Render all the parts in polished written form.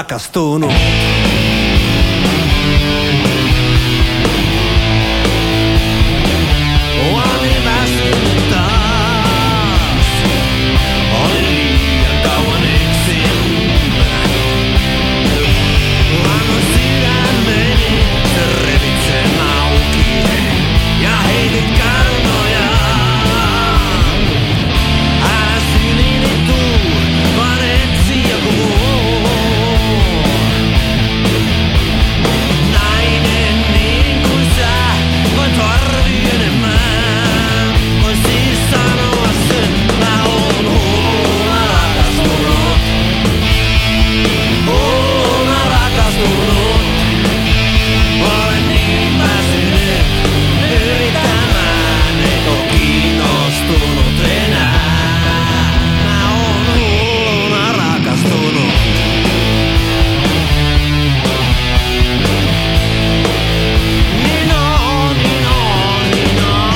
rakastunut. Olen väsynyt taas. Olin liian kauan yksin. Annoin sydämeni, se revit sen auki ja heitit karnoja. Älä syliini tuu, vaan etsi joku muu. Nainen niin kuin sä, vai tarvii enemmän. Voin siis sanoa sen, mä oon hulluna rakastunut. Hulluna rakastunut. Olen niin väsynyt yrittämään, et oo kiinnostunut enää. Mä oon hulluna rakastunut. Niin on, niin on, niin on.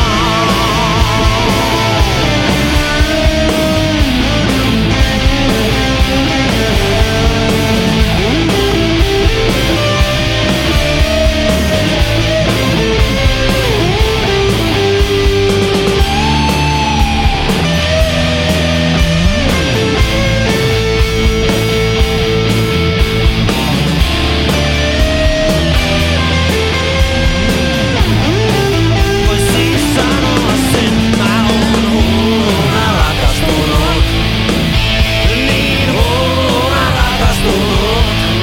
Voin siis sanoa sen, mä oon hulluna rakastunut. Niin hulluna rakastunut.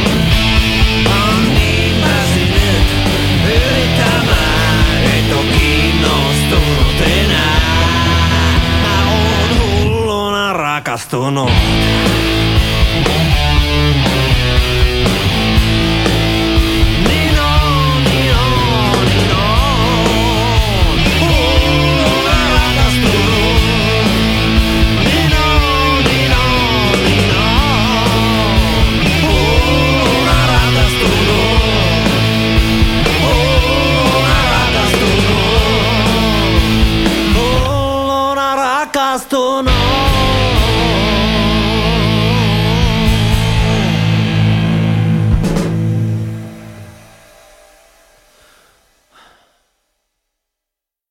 On niin väsynyt yrittämään, et oo kiinnostunut enää. Mä oon hulluna rakastunut.